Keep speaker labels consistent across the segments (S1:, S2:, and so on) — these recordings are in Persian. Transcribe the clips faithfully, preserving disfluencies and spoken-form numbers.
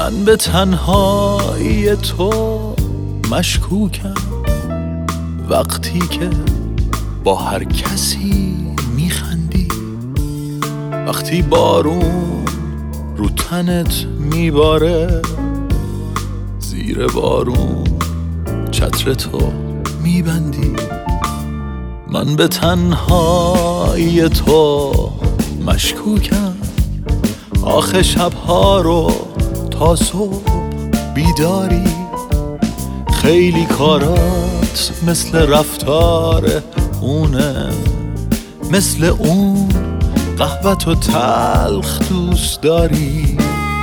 S1: من به تنهایی تو مشکوکم، وقتی که با هر کسی میخندی، وقتی بارون رو تنت میباره، زیر بارون چتر تو میبندی. من به تنهایی تو مشکوکم، آخه شبها رو تا صبح بیداری، خیلی کارات مثل رفتار اونه، مثل اون قهوت و تلخ دوست داری.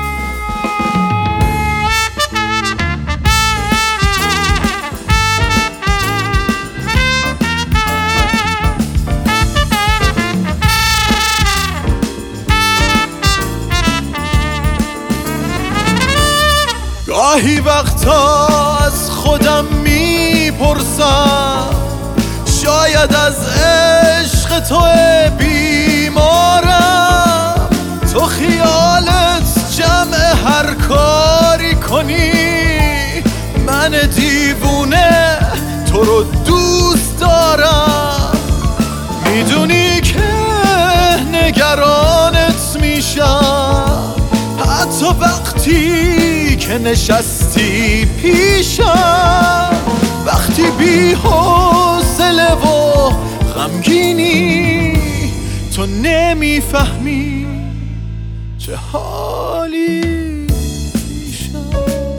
S1: گاهی وقتا از خودم میپرسم، شاید از عشق تو بیمارم، تو خیالت جمع هر کاری کنی، من دیوونه تو رو دوست دارم. میدونی که نگرانت میشم، حتی وقتی که نشستی پیشم، وقتی بی حوصله و غمگینی، تو نمیفهمی چه حالی میشم.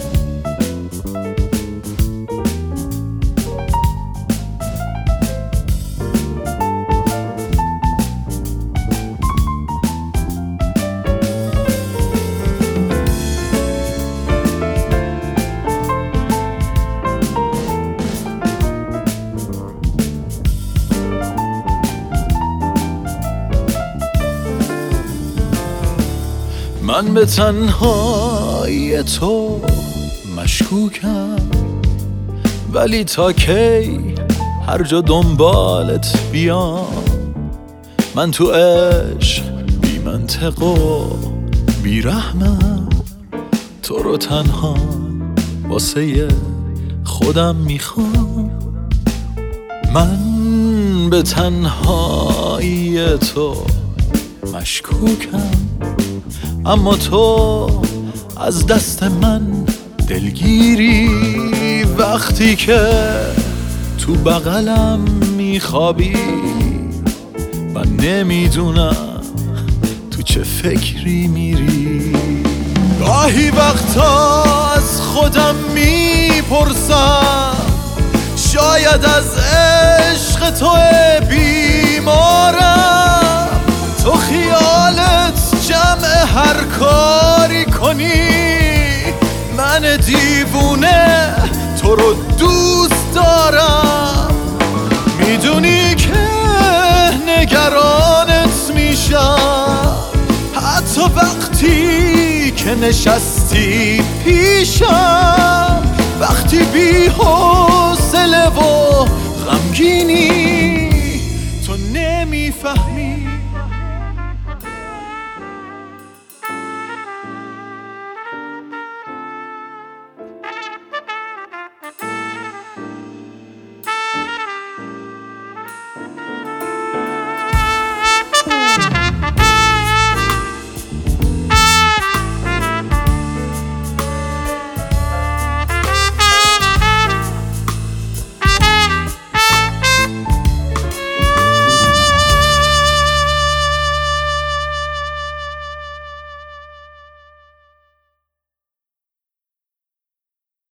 S1: من به تنهایی تو مشکوکم، ولی تا کی هر جا دنبالت بیام، من تو عشق بی منطق و بی رحمم، تو رو تنها واسه خودم میخوام. من به تنهایی تو مشکوکم، اما تو از دست من دلگیری، وقتی که تو بغلم میخوابی، من نمیدونم تو چه فکری میری. گاهی وقتا از خودم میپرسم، شاید از عشق تو بیمارم، تو خیالت جمع هر کاری کنی، من دیوونه تو رو دوست دارم. میدونی که نگرانت میشم، حتی وقتی که نشستی پیشم، وقتی بی حوصله و غمگینی،